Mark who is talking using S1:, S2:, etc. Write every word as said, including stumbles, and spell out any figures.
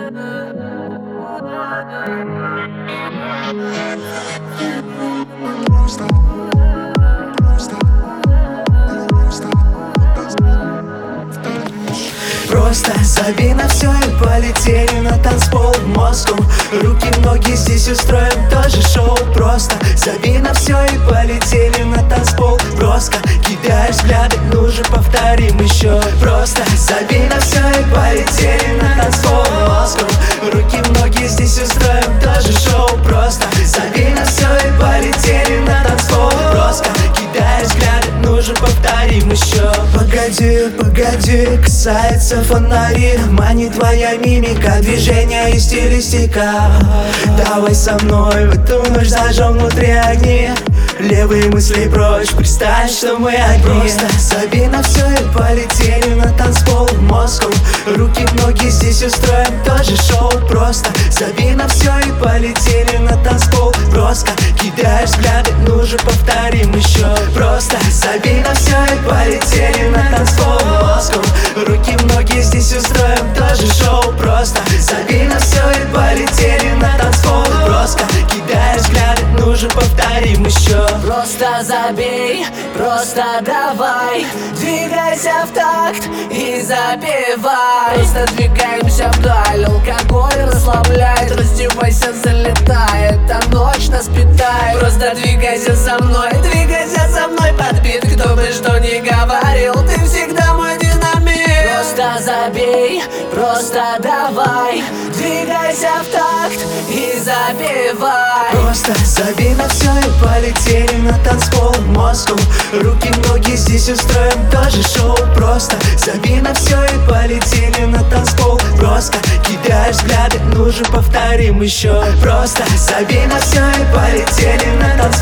S1: Просто забей на все и полетели на танцпол в Москву. Руки, ноги здесь устроим тоже шоу. Просто забей на все и полетели на танцпол. Броско кидаешь взгляды, ну же повторим еще. Просто забей на все и полетели на танцпол в Москву. Руки, ноги здесь устроим тоже шоу. Просто забей на все и полетели на танцпол. Броско кидаешь взгляды, ну же повторим еще. Погоди, погоди, касается фонари, манит твоя мимика, движения и стилистика. Давай со мной в эту ночь зажжем внутри огни. Левые мысли прочь, представь, что мы одни. Просто забей на все и полетели на танцпол в Москву. Руки, ноги здесь устроим тоже шоу. Просто забей на все и полетели на танцпол. Броско кидаешь взгляды, ну же повторим еще. Просто забей на все и полетели на танцпол в Москву. Руки, ноги здесь устроим тоже шоу. Просто забей на все и полетели на танцпол. Броско кидаешь взгляды, ну же повторим еще.
S2: Просто забей, просто давай, двигайся в такт и запевай. Просто двигаемся вдаль, алкоголь расслабляет. Раздевайся, залетай, эта ночь нас питает. Просто двигайся со мной, двигайся со мной под бит. Кто бы что ни говорил, ты всегда мой динамит. Просто забей, просто давай, двигайся в такт и запевай.
S1: Просто забей на все и полетели на танцпол в Москву. Руки, ноги здесь устроим тоже шоу. Просто забей на все и полетели на танцпол. Броско кидаешь взгляды, ну же повторим еще. Просто забей на все и полетели на танцпол.